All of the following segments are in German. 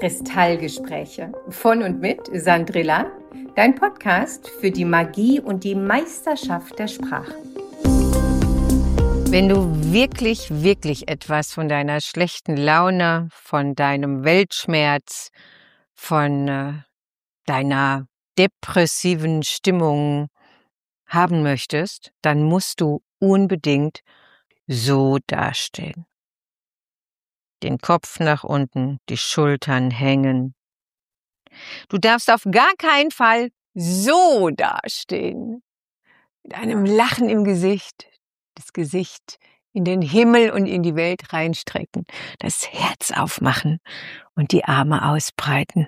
Kristallgespräche von und mit Sandrilla, dein Podcast für die Magie und die Meisterschaft der Sprache. Wenn du wirklich etwas von deiner schlechten Laune, von deinem Weltschmerz, von deiner depressiven Stimmung haben möchtest, dann musst du unbedingt so dastehen. Den Kopf nach unten, die Schultern hängen. Du darfst auf gar keinen Fall so dastehen. Mit einem Lachen im Gesicht, das Gesicht in den Himmel und in die Welt reinstrecken, das Herz aufmachen und die Arme ausbreiten.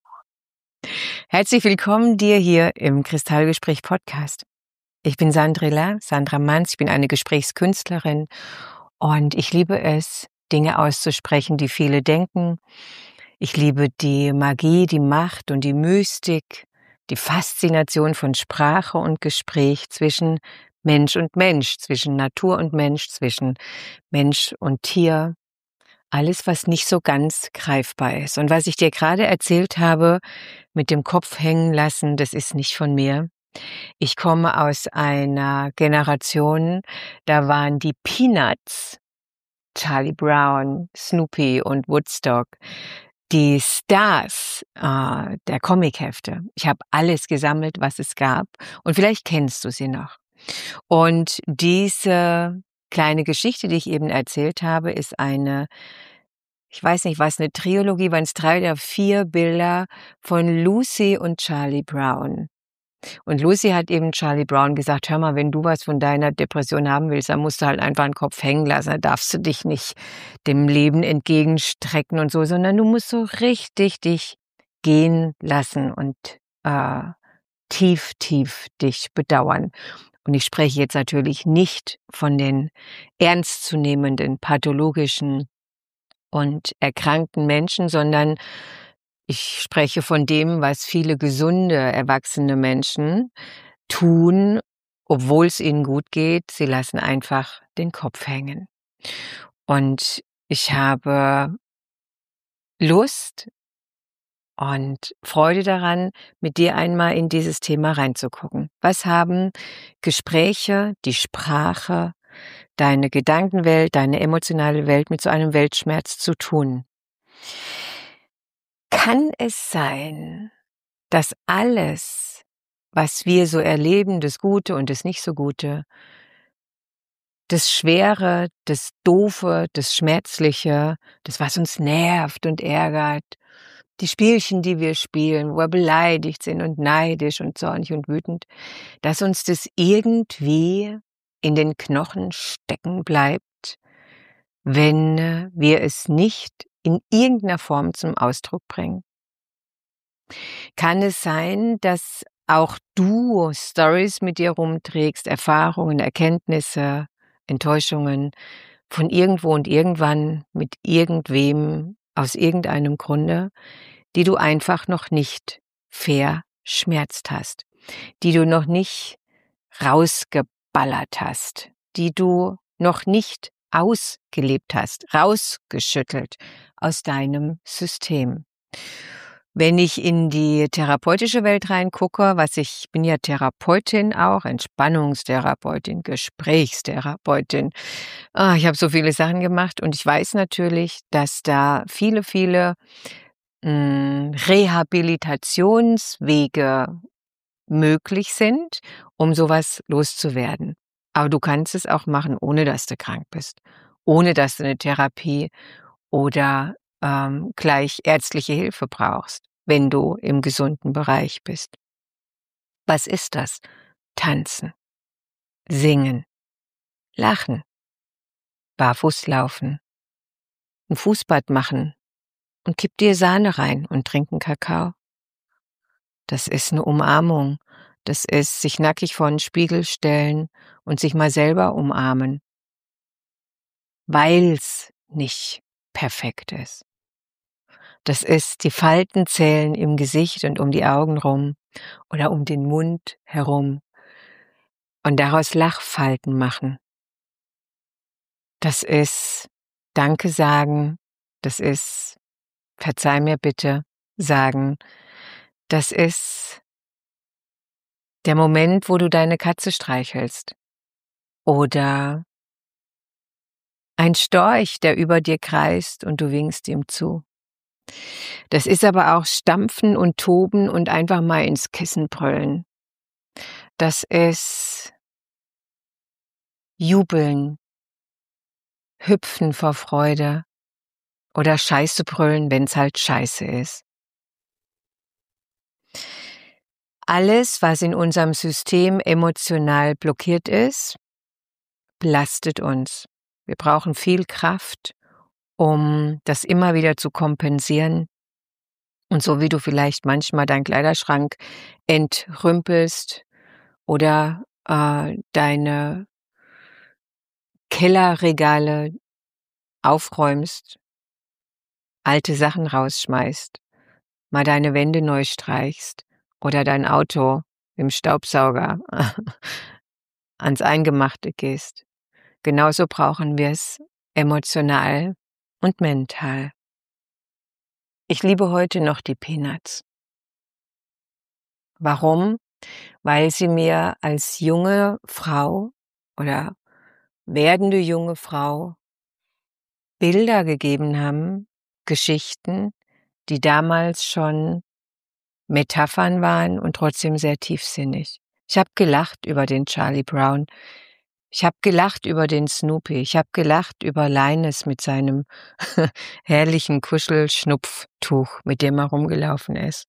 Herzlich willkommen dir hier im Kristallgespräch Podcast. Ich bin Sandrilla, Sandra Manz, ich bin eine Gesprächskünstlerin und ich liebe es, Dinge auszusprechen, die viele denken. Ich liebe die Magie, die Macht und die Mystik, die Faszination von Sprache und Gespräch zwischen Mensch und Mensch, zwischen Natur und Mensch, zwischen Mensch und Tier. Alles, was nicht so ganz greifbar ist. Und was ich dir gerade erzählt habe, mit dem Kopf hängen lassen, das ist nicht von mir. Ich komme aus einer Generation, da waren die Peanuts, Charlie Brown, Snoopy und Woodstock, die Stars der Comichefte. Ich habe alles gesammelt, was es gab. Und vielleicht kennst du sie noch. Und diese kleine Geschichte, die ich eben erzählt habe, ist eine, ich weiß nicht, was eine Trilogie, waren es 3 oder 4 Bilder von Lucy und Charlie Brown. Und Lucy hat eben Charlie Brown gesagt, hör mal, wenn du was von deiner Depression haben willst, dann musst du halt einfach den Kopf hängen lassen, da darfst du dich nicht dem Leben entgegenstrecken und so, sondern du musst so richtig dich gehen lassen und tief dich bedauern. Und ich spreche jetzt natürlich nicht von den ernstzunehmenden, pathologischen und erkrankten Menschen, sondern ich spreche von dem, was viele gesunde, erwachsene Menschen tun, obwohl es ihnen gut geht. Sie lassen einfach den Kopf hängen. Und ich habe Lust und Freude daran, mit dir einmal in dieses Thema reinzugucken. Was haben Gespräche, die Sprache, deine Gedankenwelt, deine emotionale Welt mit so einem Weltschmerz zu tun? Kann es sein, dass alles, was wir so erleben, das Gute und das nicht so Gute, das Schwere, das Doofe, das Schmerzliche, das, was uns nervt und ärgert, die Spielchen, die wir spielen, wo wir beleidigt sind und neidisch und zornig und wütend, dass uns das irgendwie in den Knochen stecken bleibt, wenn wir es nicht in irgendeiner Form zum Ausdruck bringen? Kann es sein, dass auch du Storys mit dir rumträgst, Erfahrungen, Erkenntnisse, Enttäuschungen von irgendwo und irgendwann mit irgendwem aus irgendeinem Grunde, die du einfach noch nicht verschmerzt hast, die du noch nicht rausgeballert hast, die du noch nicht ausgelebt hast, rausgeschüttelt aus deinem System? Wenn ich in die therapeutische Welt reingucke, ich bin ja Therapeutin auch, Entspannungstherapeutin, Gesprächstherapeutin. Ich habe so viele Sachen gemacht und ich weiß natürlich, dass da viele Rehabilitationswege möglich sind, um sowas loszuwerden. Aber du kannst es auch machen, ohne dass du krank bist, ohne dass du eine Therapie oder gleich ärztliche Hilfe brauchst, wenn du im gesunden Bereich bist. Was ist das? Tanzen, singen, lachen, barfuß laufen, ein Fußbad machen und kipp dir Sahne rein und trink 'n Kakao. Das ist eine Umarmung. Das ist sich nackig vor 'n Spiegel stellen und sich mal selber umarmen, weil's nicht perfekt ist. Das ist die Falten zählen im Gesicht und um die Augen rum oder um den Mund herum und daraus Lachfalten machen. Das ist Danke sagen, das ist verzeih mir bitte, sagen, das ist der Moment, wo du deine Katze streichelst oder ein Storch, der über dir kreist und du winkst ihm zu. Das ist aber auch Stampfen und Toben und einfach mal ins Kissen brüllen. Das ist Jubeln, Hüpfen vor Freude oder Scheiße brüllen, wenn's halt Scheiße ist. Alles, was in unserem System emotional blockiert ist, belastet uns. Wir brauchen viel Kraft, um das immer wieder zu kompensieren. Und so wie du vielleicht manchmal deinen Kleiderschrank entrümpelst oder deine Kellerregale aufräumst, alte Sachen rausschmeißt, mal deine Wände neu streichst oder dein Auto im Staubsauger ans Eingemachte gehst. Genauso brauchen wir es emotional und mental. Ich liebe heute noch die Peanuts. Warum? Weil sie mir als junge Frau oder werdende junge Frau Bilder gegeben haben, Geschichten, die damals schon Metaphern waren und trotzdem sehr tiefsinnig. Ich habe gelacht über den Charlie Brown. Ich habe gelacht über den Snoopy. Ich habe gelacht über Linus mit seinem herrlichen Kuschelschnupftuch, mit dem er rumgelaufen ist.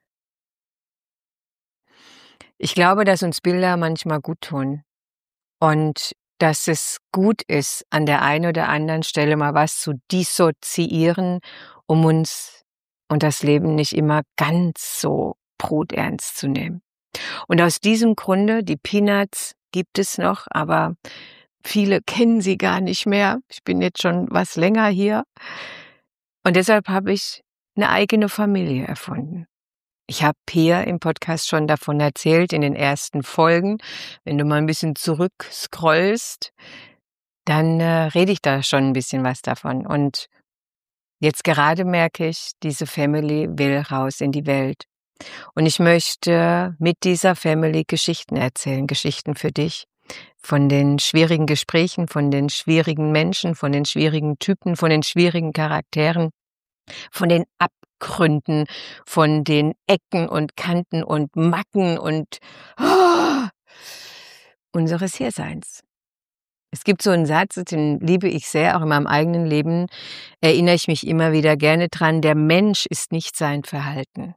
Ich glaube, dass uns Bilder manchmal gut tun und dass es gut ist, an der einen oder anderen Stelle mal was zu dissoziieren, um uns und das Leben nicht immer ganz so bruternst zu nehmen. Und aus diesem Grunde, die Peanuts gibt es noch, aber viele kennen sie gar nicht mehr. Ich bin jetzt schon was länger hier. Und deshalb habe ich eine eigene Familie erfunden. Ich habe hier im Podcast schon davon erzählt, in den ersten Folgen. Wenn du mal ein bisschen zurückscrollst, dann rede ich da schon ein bisschen was davon. Und jetzt gerade merke ich, diese Family will raus in die Welt. Und ich möchte mit dieser Family Geschichten erzählen, Geschichten für dich. Von den schwierigen Gesprächen, von den schwierigen Menschen, von den schwierigen Typen, von den schwierigen Charakteren, von den Abgründen, von den Ecken und Kanten und Macken und unseres Hierseins. Es gibt so einen Satz, den liebe ich sehr, auch in meinem eigenen Leben erinnere ich mich immer wieder gerne dran: Der Mensch ist nicht sein Verhalten.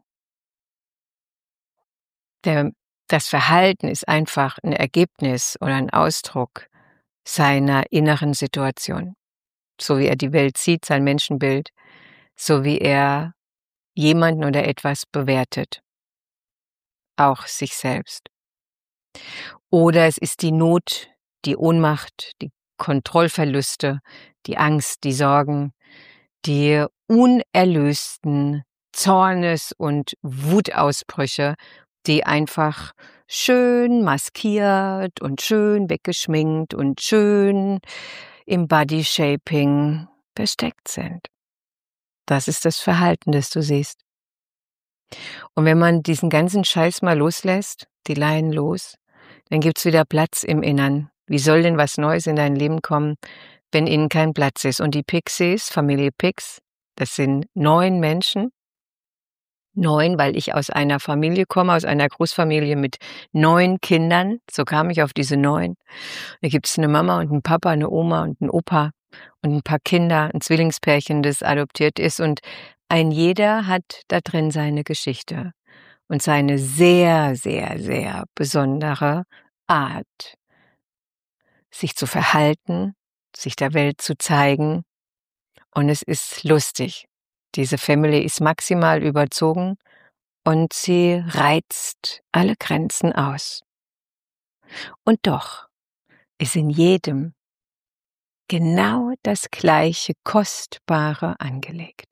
Das Verhalten ist einfach ein Ergebnis oder ein Ausdruck seiner inneren Situation. So wie er die Welt sieht, sein Menschenbild, so wie er jemanden oder etwas bewertet, auch sich selbst. Oder es ist die Not, die Ohnmacht, die Kontrollverluste, die Angst, die Sorgen, die unerlösten Zornes- und Wutausbrüche, die einfach schön maskiert und schön weggeschminkt und schön im Bodyshaping versteckt sind. Das ist das Verhalten, das du siehst. Und wenn man diesen ganzen Scheiß mal loslässt, die Leinen los, dann gibt's wieder Platz im Innern. Wie soll denn was Neues in dein Leben kommen, wenn innen kein Platz ist? Und die Pixies, Familie Pix, das sind 9 Menschen. 9, weil ich aus einer Familie komme, aus einer Großfamilie mit 9 Kindern. So kam ich auf diese 9. Da gibt's eine Mama und einen Papa, eine Oma und einen Opa und ein paar Kinder, ein Zwillingspärchen, das adoptiert ist. Und ein jeder hat da drin seine Geschichte und seine sehr, sehr, sehr besondere Art, sich zu verhalten, sich der Welt zu zeigen. Und es ist lustig. Diese Family ist maximal überzogen und sie reizt alle Grenzen aus. Und doch ist in jedem genau das gleiche Kostbare angelegt.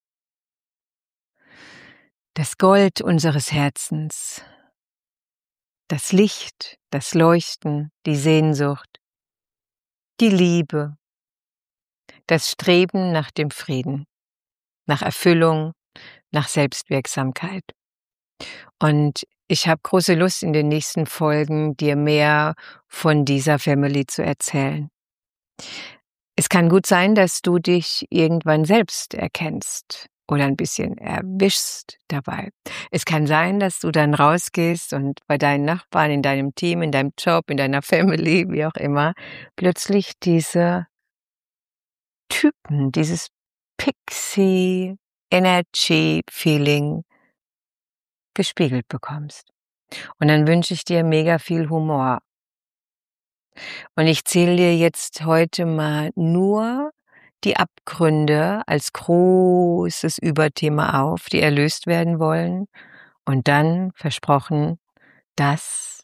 Das Gold unseres Herzens, das Licht, das Leuchten, die Sehnsucht, die Liebe, das Streben nach dem Frieden. nach Erfüllung, nach Selbstwirksamkeit. Und ich habe große Lust, in den nächsten Folgen dir mehr von dieser Family zu erzählen. Es kann gut sein, dass du dich irgendwann selbst erkennst oder ein bisschen erwischst dabei. Es kann sein, dass du dann rausgehst und bei deinen Nachbarn, in deinem Team, in deinem Job, in deiner Family, wie auch immer, plötzlich diese Typen, dieses Pixie-Energy-Feeling gespiegelt bekommst. Und dann wünsche ich dir mega viel Humor. Und ich zähle dir jetzt heute mal nur die Abgründe als großes Überthema auf, die erlöst werden wollen. Und dann, versprochen, das,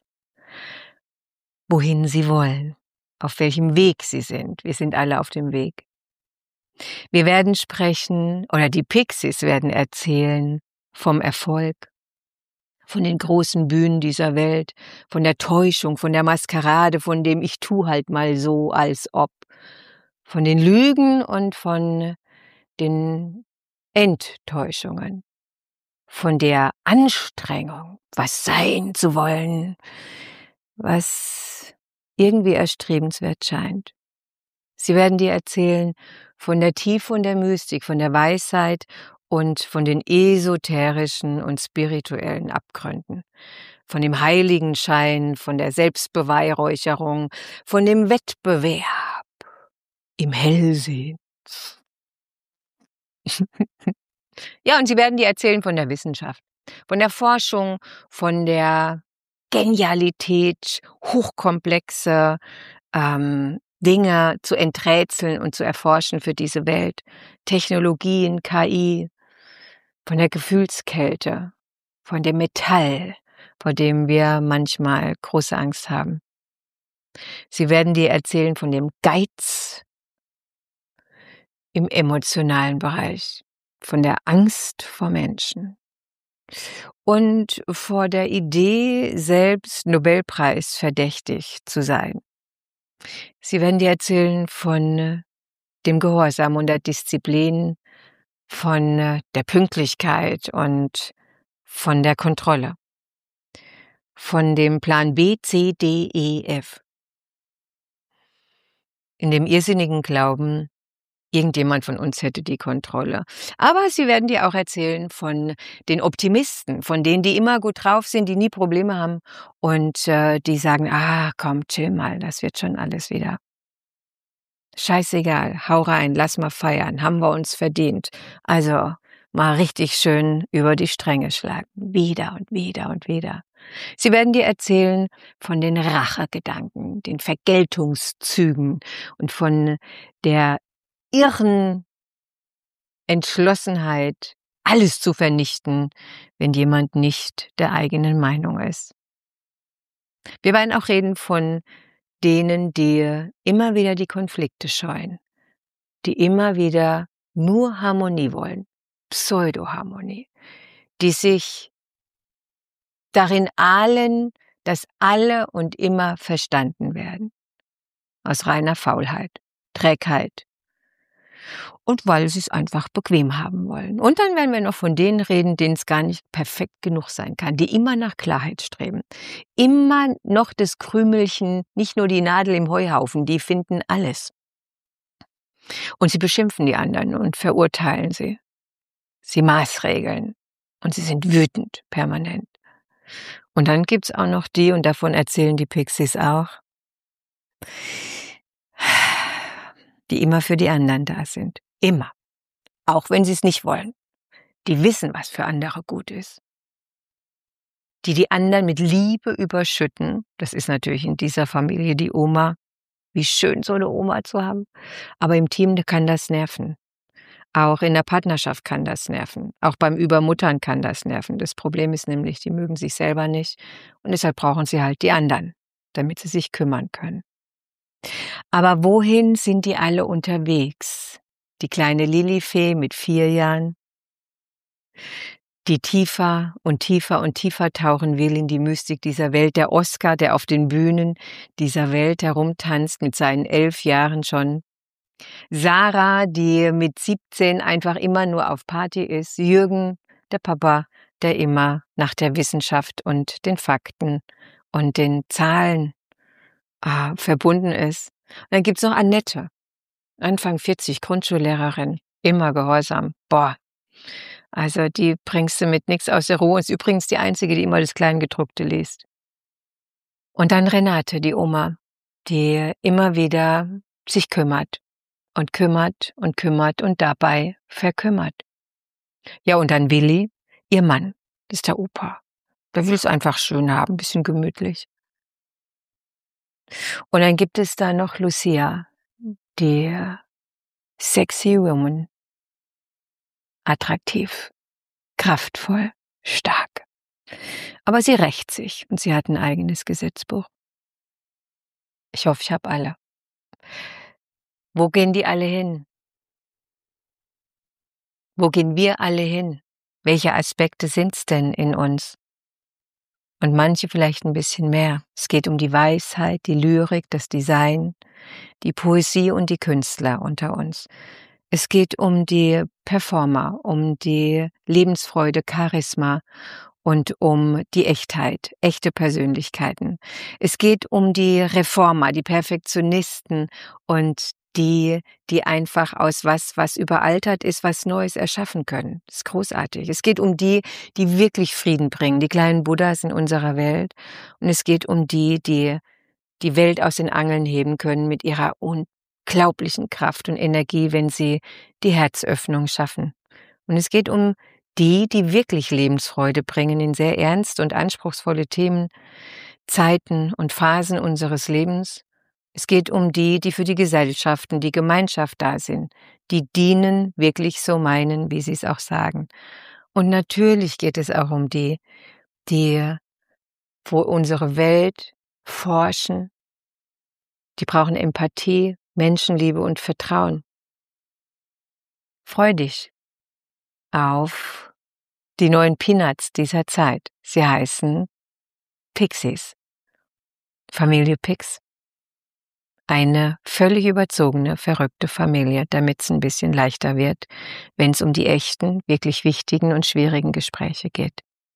wohin sie wollen, auf welchem Weg sie sind. Wir sind alle auf dem Weg. Wir werden sprechen, oder die Pixies werden erzählen vom Erfolg, von den großen Bühnen dieser Welt, von der Täuschung, von der Maskerade, von dem ich tu halt mal so, als ob, von den Lügen und von den Enttäuschungen, von der Anstrengung, was sein zu wollen, was irgendwie erstrebenswert scheint. Sie werden dir erzählen von der Tiefe und der Mystik, von der Weisheit und von den esoterischen und spirituellen Abgründen, von dem Heiligenschein, von der Selbstbeweihräucherung, von dem Wettbewerb im Hellsehen. Ja, und sie werden dir erzählen von der Wissenschaft, von der Forschung, von der Genialität, hochkomplexe Dinge zu enträtseln und zu erforschen für diese Welt. Technologien, KI, von der Gefühlskälte, von dem Metall, vor dem wir manchmal große Angst haben. Sie werden dir erzählen von dem Geiz im emotionalen Bereich, von der Angst vor Menschen und vor der Idee, selbst Nobelpreis verdächtig zu sein. Sie werden dir erzählen von dem Gehorsam und der Disziplin, von der Pünktlichkeit und von der Kontrolle, von dem Plan B, C, D, E, F. In dem irrsinnigen Glauben, irgendjemand von uns hätte die Kontrolle. Aber sie werden dir auch erzählen von den Optimisten, von denen, die immer gut drauf sind, die nie Probleme haben und die sagen, komm, chill mal, das wird schon alles wieder. Scheißegal, hau rein, lass mal feiern, haben wir uns verdient. Also mal richtig schön über die Stränge schlagen, wieder und wieder und wieder. Sie werden dir erzählen von den Rachegedanken, den Vergeltungszügen und von der irren Entschlossenheit, alles zu vernichten, wenn jemand nicht der eigenen Meinung ist. Wir werden auch reden von denen, die immer wieder die Konflikte scheuen, die immer wieder nur Harmonie wollen, Pseudoharmonie, die sich darin ahlen, dass alle und immer verstanden werden, aus reiner Faulheit, Trägheit und weil sie es einfach bequem haben wollen. Und dann werden wir noch von denen reden, denen es gar nicht perfekt genug sein kann, die immer nach Klarheit streben, immer noch das Krümelchen, nicht nur die Nadel im Heuhaufen, die finden alles. Und sie beschimpfen die anderen und verurteilen sie. Sie maßregeln und sie sind wütend permanent. Und dann gibt's auch noch die, und davon erzählen die Pixies auch, die immer für die anderen da sind. Immer. Auch wenn sie es nicht wollen. Die wissen, was für andere gut ist. Die anderen mit Liebe überschütten. Das ist natürlich in dieser Familie die Oma. Wie schön, so eine Oma zu haben. Aber im Team kann das nerven. Auch in der Partnerschaft kann das nerven. Auch beim Übermuttern kann das nerven. Das Problem ist nämlich, die mögen sich selber nicht. Und deshalb brauchen sie halt die anderen, damit sie sich kümmern können. Aber wohin sind die alle unterwegs? Die kleine Lilifee mit 4 Jahren, die tiefer und tiefer und tiefer tauchen will in die Mystik dieser Welt. Der Oscar, der auf den Bühnen dieser Welt herumtanzt mit seinen 11 Jahren schon. Sarah, die mit 17 einfach immer nur auf Party ist. Jürgen, der Papa, der immer nach der Wissenschaft und den Fakten und den Zahlen verbunden ist. Und dann gibt's noch Annette, Anfang 40, Grundschullehrerin, immer gehorsam. Boah, also die bringst du mit nichts aus der Ruhe. Ist übrigens die Einzige, die immer das Kleingedruckte liest. Und dann Renate, die Oma, die immer wieder sich kümmert und kümmert und kümmert und dabei verkümmert. Ja, und dann Willi, ihr Mann, das ist der Opa. Der will es einfach schön haben, ein bisschen gemütlich. Und dann gibt es da noch Lucia, die sexy woman, attraktiv, kraftvoll, stark. Aber sie rächt sich und sie hat ein eigenes Gesetzbuch. Ich hoffe, ich habe alle. Wo gehen die alle hin? Wo gehen wir alle hin? Welche Aspekte sind's denn in uns? Und manche vielleicht ein bisschen mehr. Es geht um die Weisheit, die Lyrik, das Design, die Poesie und die Künstler unter uns. Es geht um die Performer, um die Lebensfreude, Charisma und um die Echtheit, echte Persönlichkeiten. Es geht um die Reformer, die Perfektionisten und die einfach aus was überaltert ist, was Neues erschaffen können. Das ist großartig. Es geht um die wirklich Frieden bringen, die kleinen Buddhas in unserer Welt. Und es geht um die die Welt aus den Angeln heben können mit ihrer unglaublichen Kraft und Energie, wenn sie die Herzöffnung schaffen. Und es geht um die wirklich Lebensfreude bringen in sehr ernst und anspruchsvolle Themen, Zeiten und Phasen unseres Lebens. Es geht um die für die Gesellschaften, die Gemeinschaft da sind, die dienen, wirklich so meinen, wie sie es auch sagen. Und natürlich geht es auch um die wo unsere Welt forschen. Die brauchen Empathie, Menschenliebe und Vertrauen. Freu dich auf die neuen Peanuts dieser Zeit. Sie heißen Pixies. Familie Pix. Eine völlig überzogene, verrückte Familie, damit es ein bisschen leichter wird, wenn es um die echten, wirklich wichtigen und schwierigen Gespräche geht.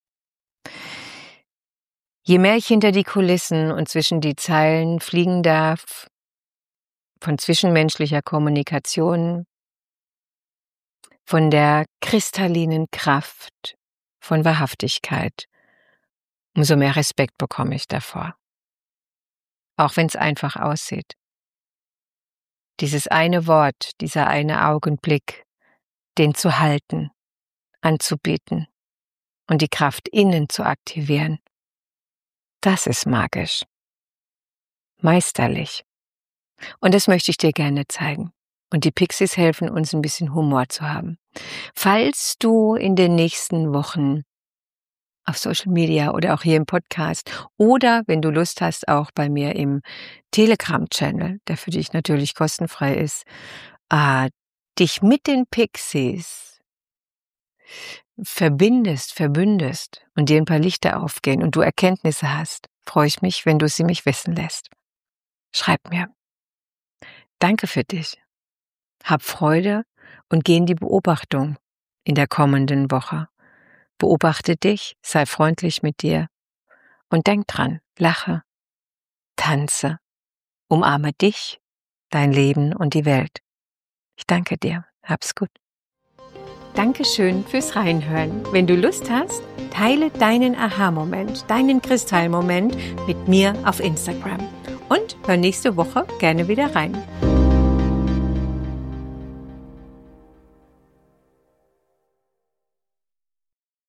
Je mehr ich hinter die Kulissen und zwischen die Zeilen fliegen darf, von zwischenmenschlicher Kommunikation, von der kristallinen Kraft, von Wahrhaftigkeit, umso mehr Respekt bekomme ich davor. Auch wenn es einfach aussieht. Dieses eine Wort, dieser eine Augenblick, den zu halten, anzubieten und die Kraft innen zu aktivieren, das ist magisch, meisterlich. Und das möchte ich dir gerne zeigen. Und die Pixies helfen uns, ein bisschen Humor zu haben. Falls du in den nächsten Wochen auf Social Media oder auch hier im Podcast oder, wenn du Lust hast, auch bei mir im Telegram-Channel, der für dich natürlich kostenfrei ist, dich mit den Pixies verbündest und dir ein paar Lichter aufgehen und du Erkenntnisse hast, freue ich mich, wenn du sie mich wissen lässt. Schreib mir. Danke für dich. Hab Freude und geh in die Beobachtung in der kommenden Woche. Beobachte dich, sei freundlich mit dir und denk dran, lache, tanze, umarme dich, dein Leben und die Welt. Ich danke dir, hab's gut. Dankeschön fürs Reinhören. Wenn du Lust hast, teile deinen Aha-Moment, deinen Kristallmoment mit mir auf Instagram und hör nächste Woche gerne wieder rein.